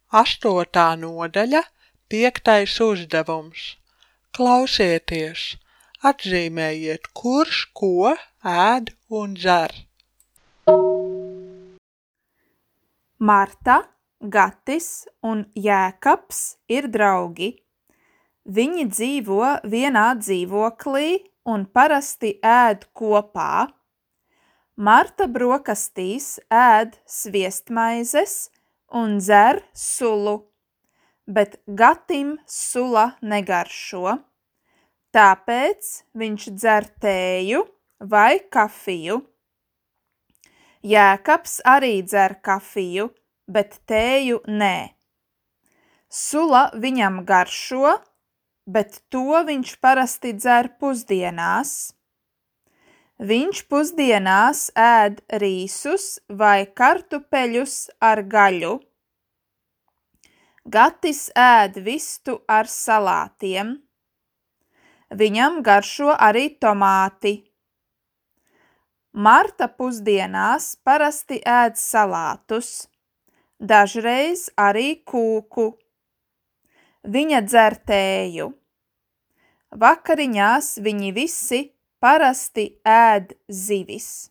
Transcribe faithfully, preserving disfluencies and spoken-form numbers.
Astotā nodaļa, piektais uzdevums. Klausieties, atzīmējiet, kurš ko ēd un dzer. Marta, Gatis un Jēkabs ir draugi. Viņi dzīvo vienā dzīvoklī un parasti ēd kopā. Marta brokastīs ēd sviestmaizes un dzer sulu, bet Gatim sula negaršo. Tāpēc viņš dzer tēju vai kafiju. Jēkabs arī dzer kafiju, bet tēju nē. Sula viņam garšo, bet to viņš parasti dzer pusdienās. Viņš pusdienās ēd rīsus vai kartupeļus ar gaļu. Gatis ēd vistu ar salātiem. Viņam garšo arī tomāti. Marta pusdienās parasti ēd salātus, dažreiz arī kūku. Viņa dzer tēju. Vakariņās viņi visi parasti ēd zivis.